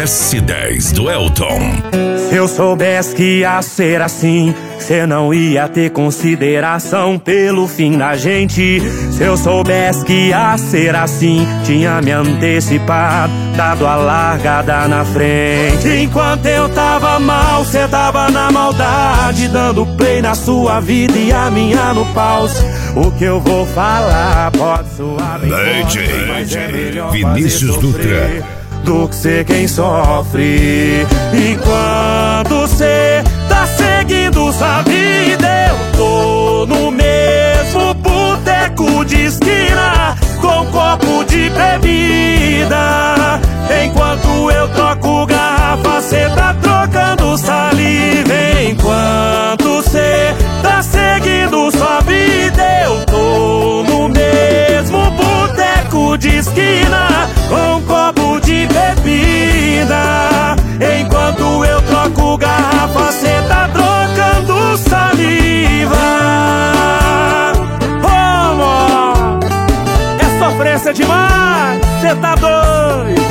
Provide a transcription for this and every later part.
S10 do Elton. Se eu soubesse que ia ser assim, cê não ia ter consideração pelo fim da gente. Se eu soubesse que ia ser assim, tinha me antecipado, dado a largada na frente. Enquanto eu tava mal, cê tava na maldade, dando play na sua vida e a minha no pause. O que eu vou falar pode soar bem forte, mas é melhor Vinícius Dutra do que ser quem sofre. Enquanto cê tá seguindo sua vida, eu tô no mesmo boteco de esquina, com um copo de bebida. Enquanto eu troco garrafa, cê tá trocando saliva. Enquanto cê tá seguindo sua vida, eu tô no mesmo boteco de esquina, com um copo de bebida. Enquanto eu troco garrafa, cê tá trocando saliva. Oh, amor, é sofrência demais, cê tá doido.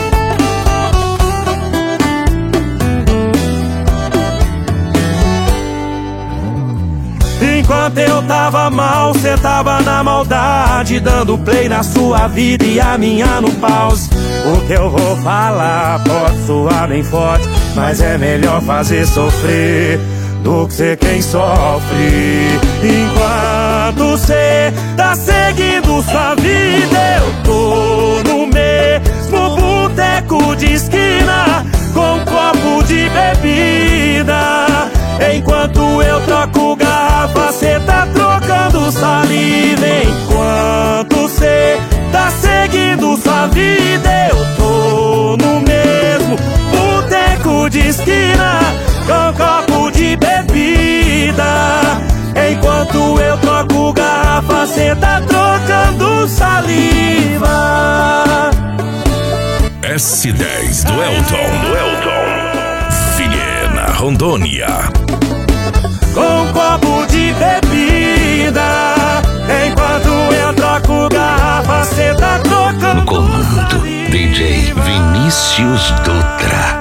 Enquanto eu tava mal, cê tava na maldade, dando play na sua vida e a minha no pause. O que eu vou falar pode soar bem forte, mas é melhor fazer sofrer do que ser quem sofre. Enquanto cê tá seguindo sua vida, eu tô no mesmo boteco de esquina, com um copo de bebida. Enquanto eu troco garrafa, cê tá trocando saliva. Enquanto cê tá seguindo sua vida, eu tô no mesmo boteco de esquina, com um copo de bebida. Enquanto eu troco garrafa, cê tá trocando saliva. S10 do Elton. Vilhena, Rondônia. Com um copo de bebida. Enquanto eu troco garrafa, cê tá trocando. No comando, DJ Vinícius Dutra.